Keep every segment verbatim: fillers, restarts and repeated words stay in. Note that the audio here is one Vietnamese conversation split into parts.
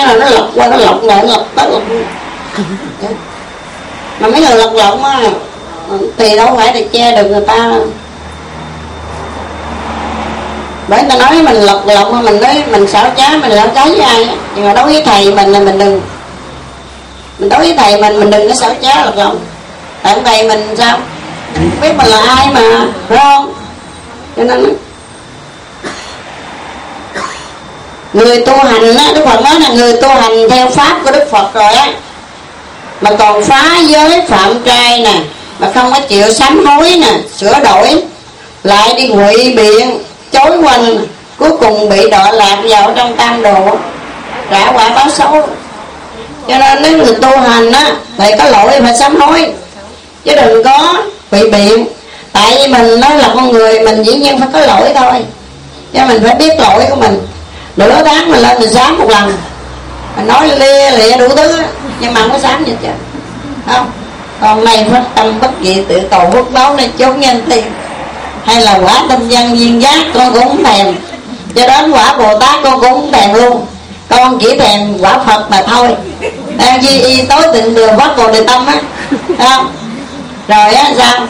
là nó lật qua nó lật lại lật tới lật. Mà mấy người lật lộn á thì đâu phải để che được người ta. Bởi người ta nói mình lật lộn, mình nói mình xảo trá, mình xảo trá với ai á, nhưng mà đối với thầy mình là mình đừng, mình đối với thầy mình mình đừng có xảo trá lật lộn. Tại ông thầy mình sao mình biết mình là ai mà, phải không? Cho nên người tu hành á, Đức Phật nói là người tu hành theo pháp của Đức Phật rồi á, mà còn phá giới phạm trai nè, mà không có chịu sám hối nè, sửa đổi, lại đi ngụy biện chối quanh, cuối cùng bị đọa lạc vào trong tam đồ, trả quả báo xấu. Cho nên nếu người tu hành á thì có lỗi phải sám hối, chứ đừng có bị biện. Tại vì mình nói là con người, mình dĩ nhiên phải có lỗi thôi, cho mình phải biết lỗi của mình. Nửa tháng mình lên mình sám một lần, mình nói lia lịa đủ thứ, nhưng mà không có sám gì chứ, không. Còn này phát tâm bất dị tự cầu phước báo nên chốn nhân thiên, hay là quả tinh văn viên giác con cũng không thèm, cho đến quả Bồ Tát con cũng không thèm luôn. Con chỉ thèm quả Phật mà thôi. Đang di y tối tịnh đường phát Bồ Đề Tâm á, không? Rồi á sao?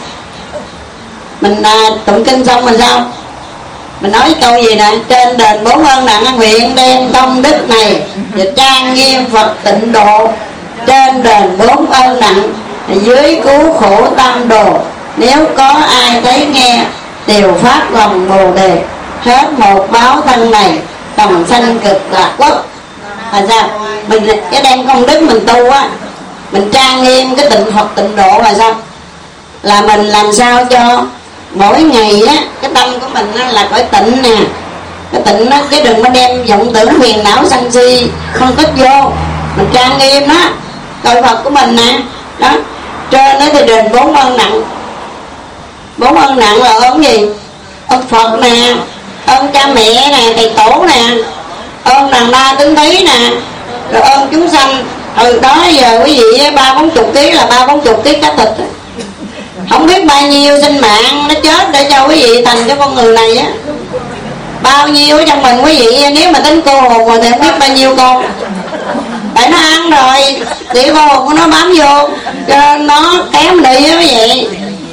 Mình à, tụng kinh xong mình sao? Mình nói câu gì nè: trên đền bốn ơn nặng nguyện đem công đức này và trang nghiêm Phật tịnh độ. Trên đền bốn ơn nặng, dưới cứu khổ tam đồ. Nếu có ai thấy nghe đều phát lòng Bồ Đề, hết một báo thân này đồng sanh cực lạc quốc. Là sao? Mình cái đem công đức mình tu á, mình trang nghiêm cái tịnh Phật tịnh độ là sao? Là mình làm sao cho mỗi ngày á cái tâm của mình á, là phải tịnh nè. Cái tịnh á, chứ đừng có đem vọng tưởng phiền não sân si không thích vô. Mình trang nghiêm đó tội Phật của mình nè. Đó, trên đó thì đền bốn ơn nặng. Bốn ơn nặng là ơn gì? Ơn Phật nè, ơn cha mẹ nè, thầy tổ nè, ơn đàn đa tính thí nè, rồi ơn chúng sanh. Ừ đó giờ quý vị ba bốn chục ký là ba bốn chục ký cá thịt, không biết bao nhiêu sinh mạng nó chết để cho quý vị thành cái con người này á. Bao nhiêu ở trong mình quý vị, nếu mà tính cô hồn rồi thì không biết bao nhiêu con. Tại nó ăn rồi thì cô hồn của nó bám vô, cho nên nó kém đi á quý vị.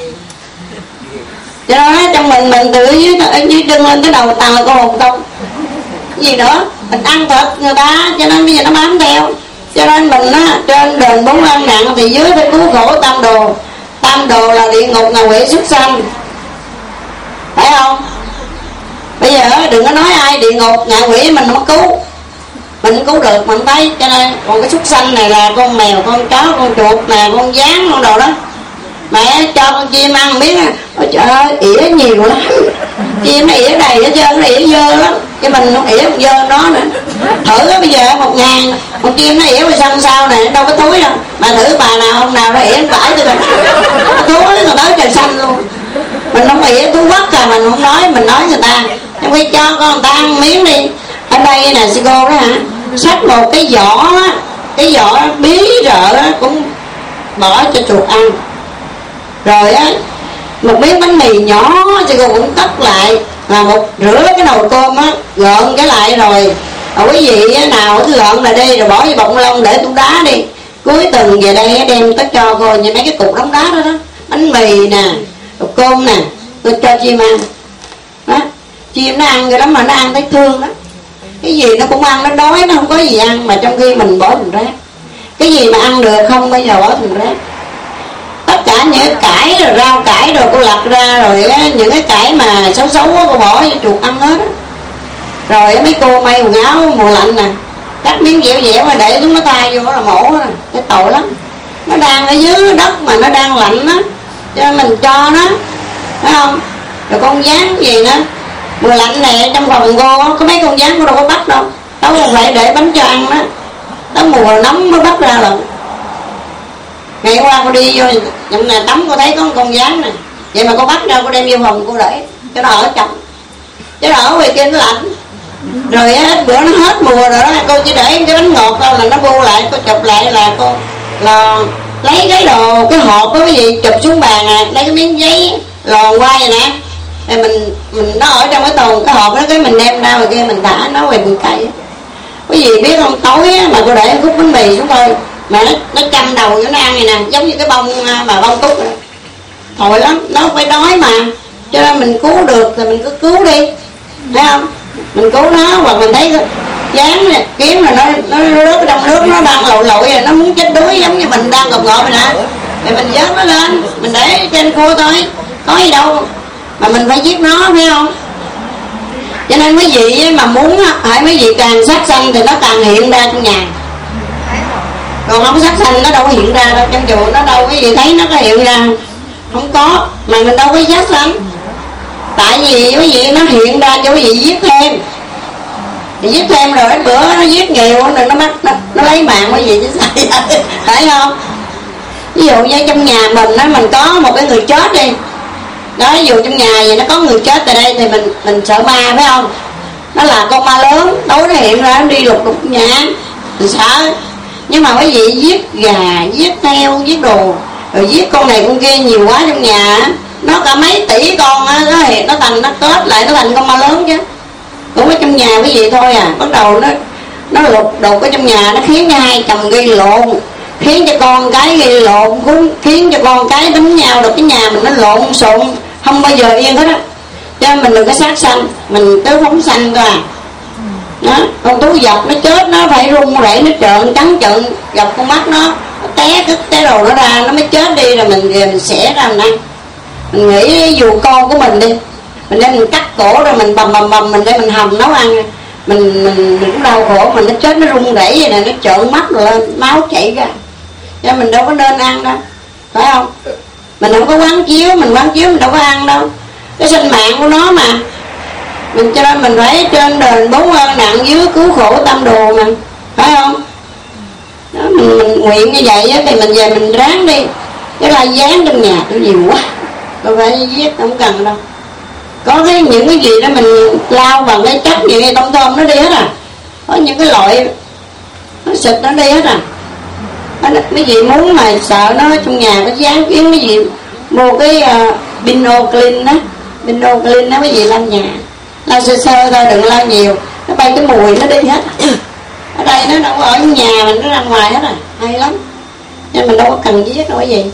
Cho nên trong mình mình từ dưới, dưới chân lên tới đầu toàn là cô hồn không. Cái gì nữa, mình ăn thịt người ta cho nên bây giờ nó bám theo. Cho nên mình á, trên đền bốn ơn nặng thì dưới phải cứu khổ tam đồ. Tam đồ là địa ngục, ngạ quỷ, súc sanh, phải không? Bây giờ đừng có nói ai địa ngục ngạ quỷ mình không cứu, mình không cứu được, mình thấy. Cho nên còn cái súc sanh này là con mèo, con chó, con chuột nè, con gián, con đồ đó. Mẹ cho con chim ăn biết à, ôi trời ơi ỉa nhiều lắm, chim nó ỉa đầy hết trơn, nó ỉa dơ lắm, chứ mình không ỉa một dơ nó nữa. Thử đó, bây giờ một ngàn con chim nó ỉa qua sân sau này đâu có túi đâu, mà thử bà nào hôm nào nó ỉa vải tôi rồi túi còn tới trời xanh luôn. Mình không ỉa túi quất à, mình không nói, mình nói người ta trong khi cho con người ta ăn miếng đi. Ở đây nè sư cô đó hả, xách một cái vỏ á, cái vỏ bí rợ á, cũng bỏ cho chuột ăn. Rồi á một miếng bánh mì nhỏ thì cô cũng cất lại, là một rửa cái nồi cơm á, gợn cái lại rồi. Rồi quý vị nào cứ gợn lại đi, rồi bỏ vô bọng lông để tủ đá đi. Cuối tuần về đây đem tới cho cô như mấy cái cục đống đá đó đó, bánh mì nè, rồi cơm nè, tôi cho chim ăn. Đó, chim nó ăn rồi đó mà nó ăn thấy thương đó. Cái gì nó cũng ăn, nó đói nó không có gì ăn, mà trong khi mình bỏ thùng rác. Cái gì mà ăn được không bao giờ bỏ thùng rác. Tất cả những cái cải rồi rau cải rồi cô lặt ra, rồi những cái cải mà xấu xấu đó, cô bỏ cho chuột ăn hết đó. Rồi mấy cô may quần áo mùa lạnh nè, cắt miếng dẻo dẻo mà để chúng nó tay vô là mổ đó, cái tội lắm. Nó đang ở dưới đất mà nó đang lạnh á, cho nên mình cho nó, phải không? Rồi con gián gì nữa, mùa lạnh này trong phòng cô có mấy con gián cô đâu có bắt đâu, đâu không phải để bánh cho ăn đó, tới mùa nóng mới bắt ra lần. Ngày qua cô đi vô nhậm này tắm cô thấy có con gián này, vậy mà cô bắt ra cô đem vô phòng cô để cho nó ở trong, chứ nó ở ngoài kia nó lạnh. Rồi hết bữa nó hết mùa rồi đó, cô chỉ để cái bánh ngọt thôi là nó bu lại, cô chụp lại là cô là lấy cái đồ cái hộp đó cái gì chụp xuống bàn nè, lấy cái miếng giấy lòn qua vậy nè, rồi mình mình nó ở trong cái tồn cái hộp đó, cái mình đem ra ngoài kia mình thả nó về bụi cây. Quý vị biết không, tối á, mà cô để khúc bánh mì xuống thôi mà nó, nó châm đầu cho nó ăn này nè, giống như cái bông mà bông túc này. Thôi lắm, nó phải đói mà, cho nên mình cứu được thì mình cứ cứu đi, thấy không? Mình cứu nó, hoặc mình thấy dán này, kiếm là nó nó rớt trong nước, nó đang lội lội rồi, nó muốn chết đuối giống như mình đang gọt ngọt rồi nè, thì mình vớt nó lên, mình để trên khô thôi, có gì đâu mà mình phải giết nó, phải không? Cho nên mấy vị mà muốn hỏi mấy vị càng sát sanh thì nó càng hiện ra trong nhà, còn không sát sanh nó đâu có hiện ra đâu, trong chùa nó đâu cái gì thấy nó có hiện ra, không có, mà mình đâu có sát sanh. Tại vì cái gì nó hiện ra cho cái gì giết thêm, thì giết thêm rồi cái bữa nó giết nhiều rồi nó bắt nó, nó lấy mạng cái gì chứ sao phải không? Ví dụ như trong nhà mình á, mình có một cái người chết đi đó, ví dụ trong nhà vậy nó có người chết tại đây thì mình mình sợ ma, phải không? Nó là con ma lớn, tối nó hiện ra nó đi lục lục nhà mình sợ. Nhưng mà cái gì giết gà, giết heo, giết đồ, rồi giết con này con kia nhiều quá trong nhà, nó cả mấy tỷ con á, nó hiện nó thành nó kết lại nó thành con ma lớn chứ. Cũng ở trong nhà cái gì thôi à, bắt đầu nó nó lục đục ở trong nhà, nó khiến cho hai chồng gây lộn, khiến cho con cái gây lộn, cũng khiến cho con cái đánh nhau, được cái nhà mình nó lộn xộn không bao giờ yên hết á. Cho nên mình đừng có sát sanh, mình cứ phóng sanh thôi à. Đó, con thú vật nó chết nó phải run rẩy, nó trợn trắng trợn dọc con mắt nó, nó té cái té đồ nó ra nó mới chết đi, rồi mình về mình xẻ ra mình ăn. Mình nghĩ dù con của mình đi, mình đem mình cắt cổ rồi mình bầm bầm bầm mình để mình hầm nấu ăn, mình mình mình cũng đau khổ, mình nó chết nó run rẩy vậy nè, nó trợn mắt rồi lên máu chảy ra, cho mình đâu có nên ăn đâu, phải không? Mình không có quán chiếu, mình quán chiếu mình đâu có ăn đâu, cái sinh mạng của nó mà. Mình cho nên mình phải trên đền bốn ơn nặng dưới cứu khổ tâm đồ mà, phải không? Đó, mình, mình nguyện như vậy á, thì mình về mình ráng đi, cái là dán trong nhà nó nhiều quá, tôi phải giết không cần đâu. Có cái những cái gì đó mình lao bằng cái chất gì cái tôm tôm nó đi hết à, có những cái loại nó xịt nó đi hết à. Mấy gì muốn mà sợ nó trong nhà có dán kiếm cái gì mua cái uh, Binoclean đó, Binoclean đó, cái gì lên nhà lao sơ sơ thôi, đừng lao nhiều, nó bay cái mùi nó đi hết. Ở đây nó đâu có ở nhà mình, nó ra ngoài hết à, hay lắm. Nên mình đâu có cần giết đâu cái gì.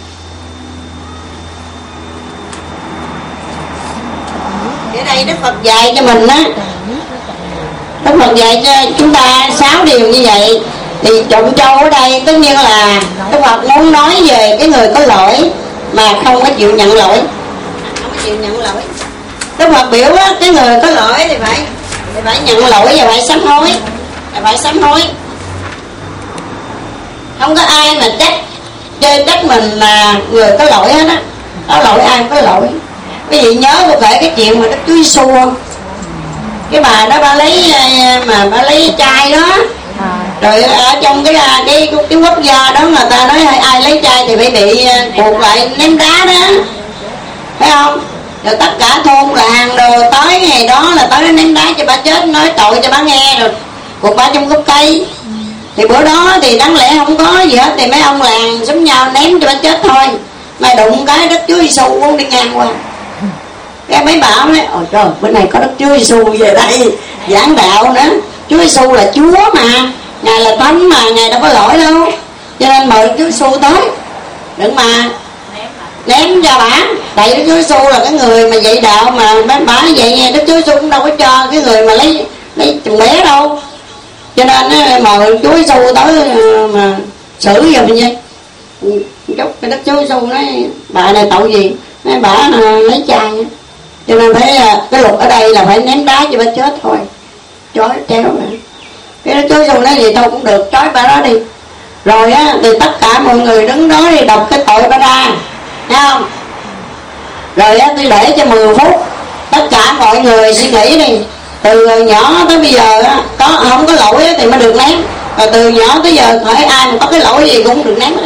Ở đây Đức Phật dạy cho mình á, Đức Phật dạy cho chúng ta sáu điều như vậy. Thì trụng châu ở đây tất nhiên là Đức Phật muốn nói về cái người có lỗi mà không có chịu nhận lỗi, không có chịu nhận lỗi. Đức Phật biểu á, cái người có lỗi thì phải thì phải nhận lỗi và phải sám hối, và phải sám hối. Không có ai mà trách chơi trách mình là người có lỗi hết á, có lỗi ai có lỗi. Quý vị nhớ có thể cái chuyện mà Đức Chúa Giêsu không? Cái bà đó bà lấy mà bà lấy chai đó, rồi ở trong cái cái cái quốc gia đó người ta nói ai lấy chai thì phải bị buộc lại ném đá đó, thấy không? Rồi tất cả thôn làng đồ tới ngày đó là tới ném đá cho bà chết, nói tội cho bà nghe, rồi buộc bà trong gốc cây. Thì bữa đó thì đáng lẽ không có gì hết, thì mấy ông làng xúm nhau ném cho bà chết thôi. Mà đụng cái Đức Chúa Giêsu cũng đi ngang qua, cái mấy bà nói ôi trời, bữa nay có Đức Chúa Giêsu về đây giảng đạo nữa. Chúa Giêsu là Chúa mà, Ngài là Thánh mà, Ngài đâu có lỗi đâu, cho nên mời Đức Chúa Giêsu tới, đừng mà ném cho bả. Tại Đức Chúa Giêsu là cái người mà dạy đạo mà bả vậy nghe, Đức Chúa Giêsu cũng đâu có cho cái người mà lấy lấy chồng bé đâu, cho nên mời Chúa Giêsu tới mà xử giùm vậy. Chút cái Đức Chúa Giêsu nói bà này tội gì, nói bả lấy chai, cho nên phải cái luật ở đây là phải ném đá cho bà chết thôi, trói treo lại. Cái Đức Chúa Giêsu nói gì thôi cũng được, trói bà đó đi. Rồi á thì tất cả mọi người đứng đó đi đọc cái tội bà ra, thấy không? Rồi á tôi để cho mười phút tất cả mọi người suy nghĩ đi, từ nhỏ tới bây giờ á, có không có lỗi á, thì mới được ném. Rồi từ nhỏ tới giờ hỏi ai mà có cái lỗi gì cũng được ném hết.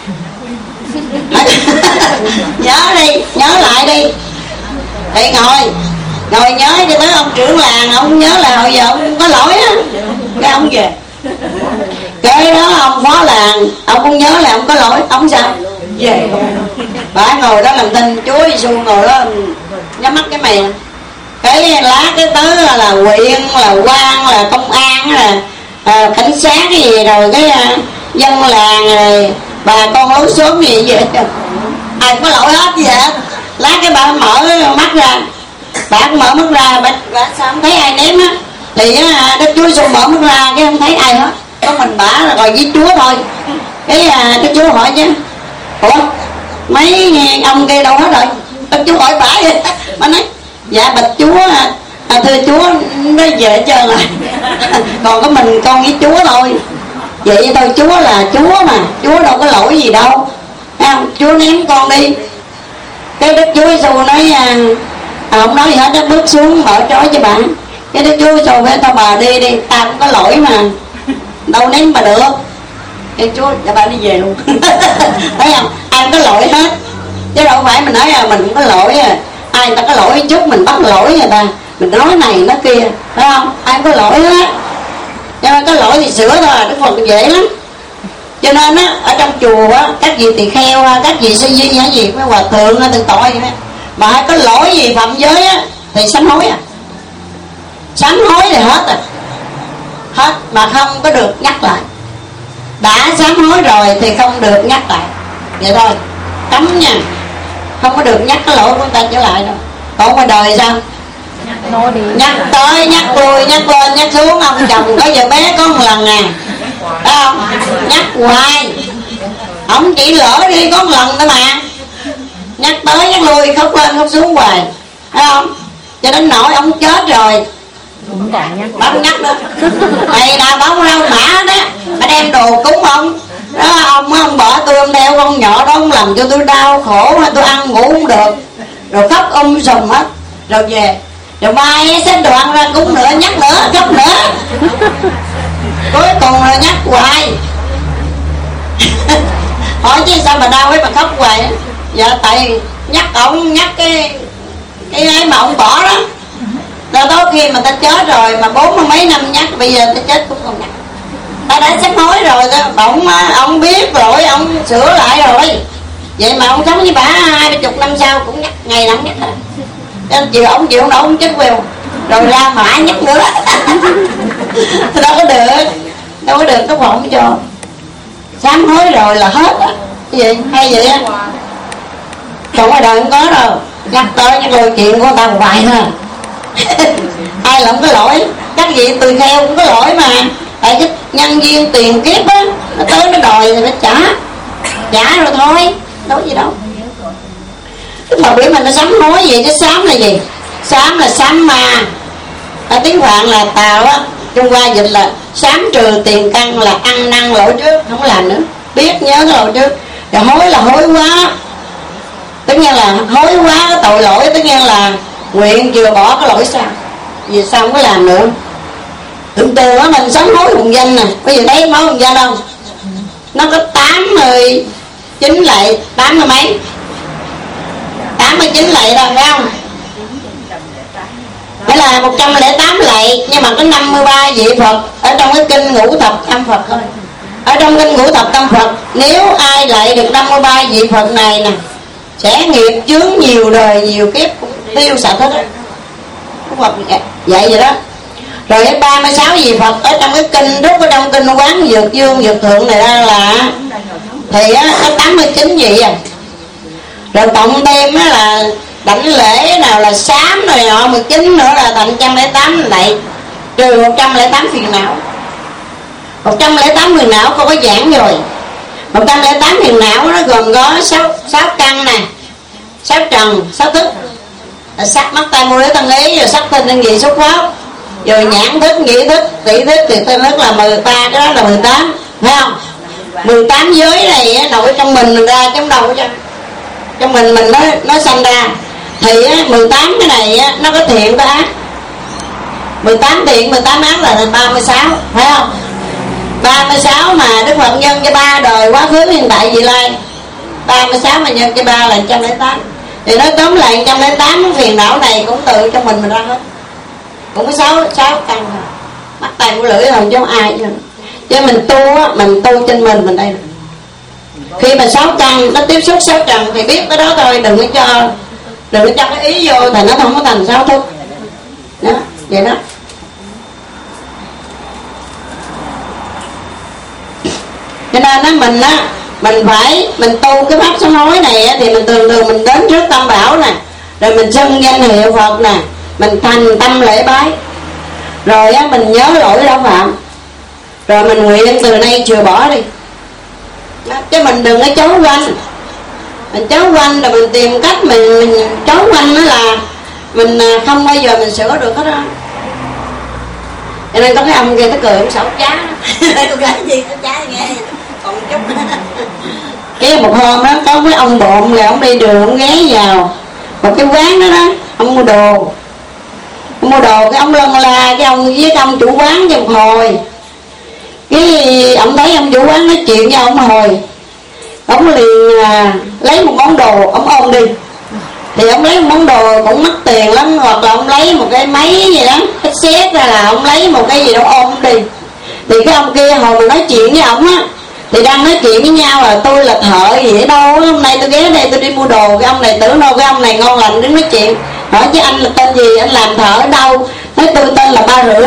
Nhớ đi, nhớ lại đi, thì ngồi ngồi nhớ cho tới ông trưởng làng, ông nhớ là hồi giờ ông có lỗi á, cái ông về. Cái đó ông phó làng, ông không nhớ là ông có lỗi, ông sao về. Bà ngồi đó làm tin, Chúa Giêsu ngồi đó nhắm mắt cái mày. Cái lá cái tứ là, là huyện, là quan, là công an, là à, cảnh sát cái gì rồi cái à, dân làng rồi bà con lối xóm gì vậy, ai có lỗi hết gì hết. Lát cái bà mở mắt ra, bà mở mắt ra bà, bà sao không thấy ai ném á, thì á, Đức Chúa Giêsu mở mắt ra cái không thấy ai hết, có mình bả là rồi với Chúa thôi. Cái à, Đức Chúa hỏi chứ, ủa mấy ông kia đâu hết rồi? Đức Chúa hỏi bả vậy, bà nói dạ bạch Chúa à, thưa Chúa nó về trơn rồi, còn có mình con với Chúa thôi. Vậy thôi, Chúa là Chúa mà, Chúa đâu có lỗi gì đâu, thấy không? Chúa ném con đi. Cái Đức Chúa Giêsu nói à, không nói gì hết, nó bước xuống mở trói cho bà. Cái Đức Chúa Giêsu với tao bà đi đi, tao cũng có lỗi mà, đâu ném bà được. Cái Chúa cho bà đi về luôn. Thấy không? Ai có lỗi hết, chứ đâu phải mình nói là mình cũng có lỗi à. Ai người ta có lỗi chút mình bắt lỗi người ta, mình nói này nói kia, phải không? Ai có lỗi hết, cho nên có lỗi thì sửa thôi, Đức Phật dễ lắm. Cho nên á, ở trong chùa á, các vị tỳ kheo, các vị sư di hay gì với hòa thượng từng tội vậy, mà ai có lỗi gì phạm giới á thì sám hối à, sám hối thì hết à, hết mà không có được nhắc lại. Đã sám hối rồi thì không được nhắc lại, vậy thôi, cấm nha, không có được nhắc cái lỗi của người ta trở lại đâu. Còn ngoài đời sao? Nhắc tới nhắc lui, nhắc lên nhắc xuống. Ông chồng có vợ bé có một lần à, phải không? Nhắc hoài, ông chỉ lỡ đi có một lần thôi mà, nhắc tới nhắc lui, khóc lên khóc xuống hoài, phải không? Cho đến nỗi ông chết rồi cũng còn nhắc, bác nhắc nữa. Thầy đào bóng rau mã đó, bà đem đồ cúng ông đó, ông ông bỏ tôi ông đeo con nhỏ đó, ông làm cho tôi đau khổ, tôi ăn ngủ không được, rồi khóc um sùm hết, rồi về, rồi mai xếp đồ ăn ra cúng nữa, nhắc nữa, khóc nữa, cuối cùng là nhắc hoài. Hỏi chứ sao bà đau với bà khóc hoài? Dạ tại nhắc ông, nhắc cái cái ấy mà ông bỏ đó. Rồi tối khi mà ta chết rồi mà bốn mươi mấy năm nhắc, bây giờ ta chết cũng không nhắc. Ta đã sám hối rồi đó, ông ông biết rồi, ông sửa lại rồi. Vậy mà ông sống với bà hai mươi chục năm sau cũng nhắc, ngày nào cũng nhắc rồi. Nên chiều ông chịu đâu ông chết queo, rồi ra mãi nhắc nữa. Đâu có được, đâu có được, nó không cho. Sám hối rồi là hết á. Cái gì hay vậy á? Còn ngoài đời không có đâu, nhắc tới nhắc lui chuyện của người ta hoài thôi. Ai là không có lỗi, các vị tỳ kheo cũng có lỗi mà. Tại cái nhân viên tiền kiếp á, nó tới nó đòi thì phải trả, trả rồi thôi, đâu có gì đâu. Mà biểu mình nó sám hối gì chứ sám là gì? Sám là sám ma, ở tiếng Phạn là Tàu á, Trung Hoa dịch là sám trừ tiền căn, là ăn năn lỗi trước, không có làm nữa, biết nhớ cái lỗi trước. Rồi hối là hối quá, tất nhiên là hối quá cái tội lỗi, tất nhiên là nguyện vừa bỏ cái lỗi sao, vì sao không có làm nữa. Tưởng từ á mình sám hối hùng danh nè, bây giờ thấy hối hùng danh không? Nó có tám mươi chín lạy, tám mươi mấy, tám mươi chín lạy đâu phải không? Phải là một trăm lẻ tám lạy, nhưng mà có năm mươi ba vị Phật ở trong cái kinh Ngũ Thập Tâm Phật thôi. Ở trong kinh Ngũ Thập Tâm Phật, nếu ai lạy được năm mươi ba vị Phật này nè, sẽ nghiệp chướng nhiều đời nhiều kiếp cũng tiêu sạch hết á. Phật vậy vậy đó. Rồi cái ba mươi sáu vị Phật ở trong cái kinh rút ở trong kinh Quán Dược Dương Dược Thượng này ra là thì á, có tám mươi chín vị à. Rồi cộng thêm á là đảnh lễ nào là sám rồi nọ mười chín nữa là thành một trăm lẻ tám này, trừ một trăm lẻ tám phiền não. Một trăm lẻ tám phiền não không có giảng rồi. Một trăm lẻ tám phiền não nó gồm có sáu sáu căn nè, sáu trần, sáu thức, sắc mắt tai mũi lưỡi thân ý, rồi sắc thân thân vị xúc pháp, rồi nhãn thức, nhĩ thức, tỷ thức, thì thân thức là mười ba, cái đó là mười tám, phải không? Mười tám giới này nội trong mình mình ra, trong đầu cho trong mình mình nó nó sanh ra. Thì á, mười tám cái này á, nó có thiện có ác. Mười tám thiện, mười tám ác là thành ba mươi sáu, phải không? Ba mươi sáu mà Đức Phật nhân cho ba đời quá khứ hiện tại vị lai, ba mươi sáu mà nhân cho ba là một trăm lẻ tám. Thì nói tóm lại một trăm lẻ tám phiền não này cũng tự trong mình mình ra hết, cũng có sáu sáu căn rồi. Mắt tay của lưỡi không giống ai chứ. Chứ mình tu á, mình tu trên mình mình đây này. Khi mà sáu căn nó tiếp xúc sáu trần thì biết cái đó thôi, đừng có cho đừng có cho cái ý vô thì nó không có thành sáu thức đó, vậy đó. Cho nên á mình á mình phải mình tu cái pháp sám hối này á, thì mình thường thường mình đến trước Tam Bảo nè, rồi mình xưng danh hiệu Phật nè, mình thành tâm lễ bái, rồi á mình nhớ lỗi đã phạm, rồi mình nguyện từ nay chừa bỏ đi đó, chứ mình đừng có chối quanh. Mình chối quanh rồi mình tìm cách mình, mình chối quanh đó là mình không bao giờ mình sửa được hết đó. Cho nên có cái ông kia nó cười ông xấu chá cô gái gì nó chá nghe còn chút cái một hôm đó có cái ông bộn là ông đi đường ông ghé vào một cái quán đó đó, ông mua đồ ông mua đồ cái ông lân la cái ông với cái ông chủ quán cho một hồi, cái ông thấy ông chủ quán nói chuyện với ông hồi, ông liền à, lấy một món đồ ông ôm đi. Thì ông lấy một món đồ cũng mất tiền lắm, hoặc là ông lấy một cái máy gì đó cái xét ra là ông lấy một cái gì đó ôm đi. Thì cái ông kia hồi mà nói chuyện với ông á thì đang nói chuyện với nhau là tôi là thợ gì ở đâu, hôm nay tôi ghé đây tôi đi mua đồ. Cái ông này tưởng đâu cái ông này ngon lành đứng nói chuyện, hỏi chứ anh là tên gì, anh làm thợ ở đâu, nói tôi tên là Ba Rưỡi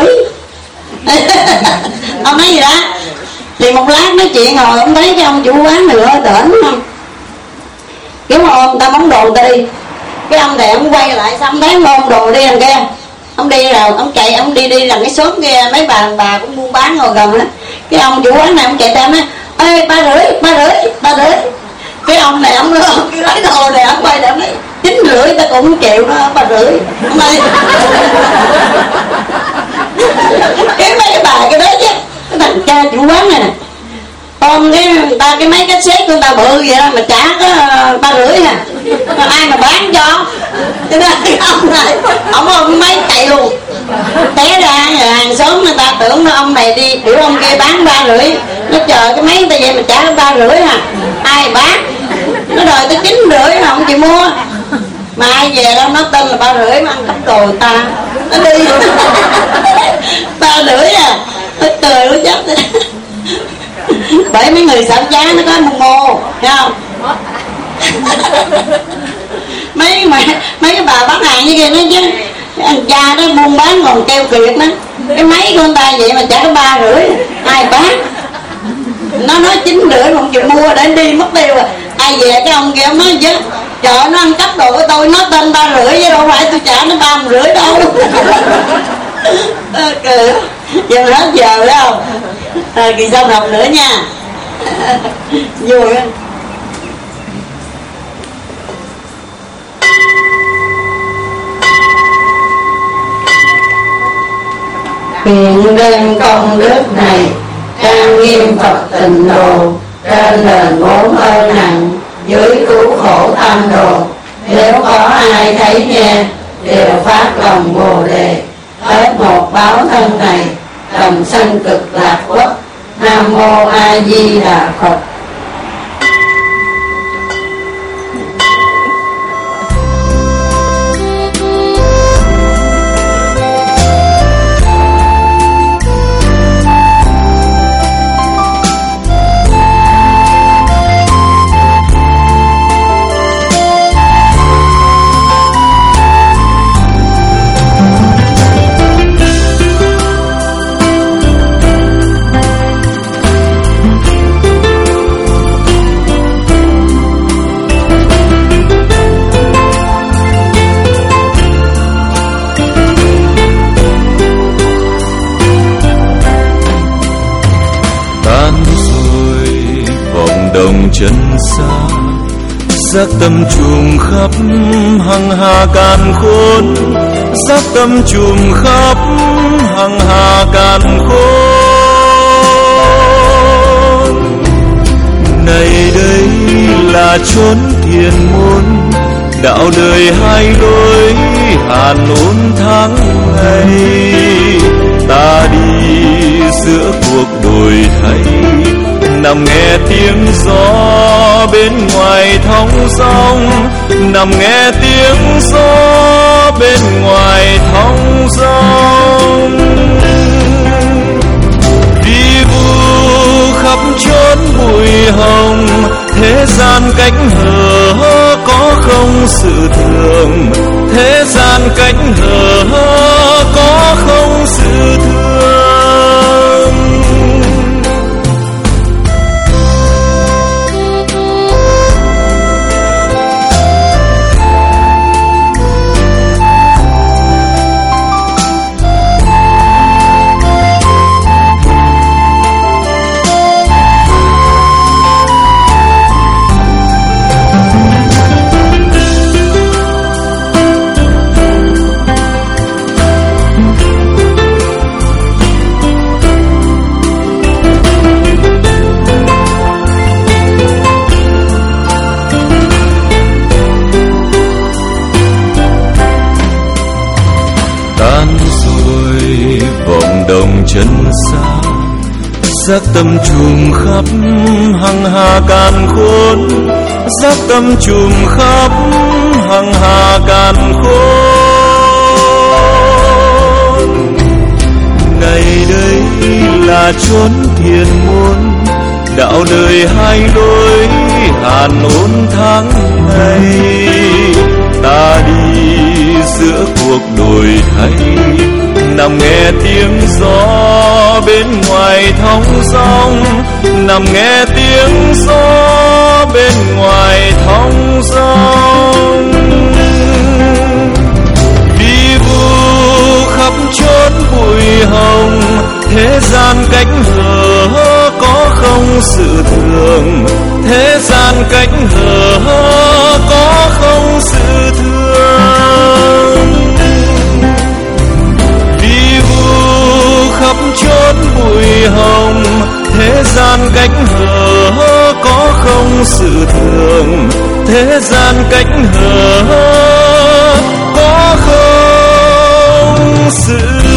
ông nói gì đó. Thì một lát nói chuyện rồi ông thấy cái ông chủ quán nữa đỉnh không, kiểu mà ôm ta món đồ người ta đi. Cái ông này ông quay lại xong thấy ông ôm đồ đi đằng kia, ông đi rồi ông chạy ông đi đi lần cái xóm kia mấy bà bà cũng buôn bán ngồi gần đó. Cái ông chủ quán này ông chạy ra nói ê Ba Rưỡi Ba Rưỡi Ba Rưỡi. Cái ông này ông ông cái lấy đồ này ông quay lại ông nói chín rưỡi ta cũng chịu đó Ba Rưỡi. Ông nói cái mấy cái bà cái đó chứ cái thằng cha chủ quán này nè ôm cái người ta cái mấy cái xếp của người ta bự vậy đó mà trả có Ba Rưỡi à, ai mà bán cho. Cho nên ông này ông ôm mấy chạy luôn té ra hàng xóm người ta tưởng nó ông này đi kiểu ông kia bán Ba Rưỡi, nó chờ cái mấy người ta vậy mà trả Ba Rưỡi à, ai bán. Nó đòi tới chín rưỡi mà không chịu mua, mà ai về đâu nó tên là Ba Rưỡi mà ăn cắp đồ người ta nó đi Ba Rưỡi à, nó cười nó chết. Bởi mấy người xảo trá nó có mô mô thấy không mấy mà mấy cái bà bán hàng như kia nói chứ anh cha nó buôn bán còn keo kiệt đó, cái máy của người ta vậy mà trả có Ba Rưỡi ai bán. Nó nói chín rưỡi mà không chịu mua để đi mất tiêu rồi. Ai về cái ông kia ông nói chứ trời nó ăn cắp đồ của tôi, nó tên Ba Rưỡi chứ đâu phải tôi trả nó ba rưỡi đâu. Cười giờ hết giờ đó không à, kỳ sau học nữa nha vui á. Nguyện đem công đức này trang nghiêm Phật tịnh độ, trên đền bốn ơn nặng, dưới cứu khổ tam đồ. Nếu có ai thấy nghe đều phát lòng Bồ Đề, hết một báo thân này đồng sanh cực lạc quốc. Nam mô A Di Đà Phật. chân xa giác tâm trùm khắp hằng hà càn khôn, giác tâm trùm khắp hằng hà càn khôn. Này đây là chốn thiền môn, đạo đời hai lối hàn ôn tháng ngày. Ta đi giữa cuộc đổi thay, nằm nghe tiếng gió bên ngoài thong dong, nằm nghe tiếng gió bên ngoài thong dong. Vi vu khắp chốn bụi hồng, thế gian cánh hở có không sự thường, thế gian cánh hở có không sự thương. giác tâm trùm khắp hằng hà càn khôn, giác tâm trùm khắp hằng hà càn khôn. Này đây là chốn thiền môn, đạo đời hai lối hàn ôn tháng ngày. Ta đi giữa cuộc đổi thay, nằm nghe tiếng gió bên ngoài thong dong, nằm nghe tiếng gió bên ngoài thong dong. Vi vu khắp chốn bụi hồng, thế gian cánh hở có không sự thường, thế gian cánh hở có không sự thương. Vi vu khắp chốn bụi hồng, thế gian cánh hở có không sự thường, thế gian cánh hở có không sự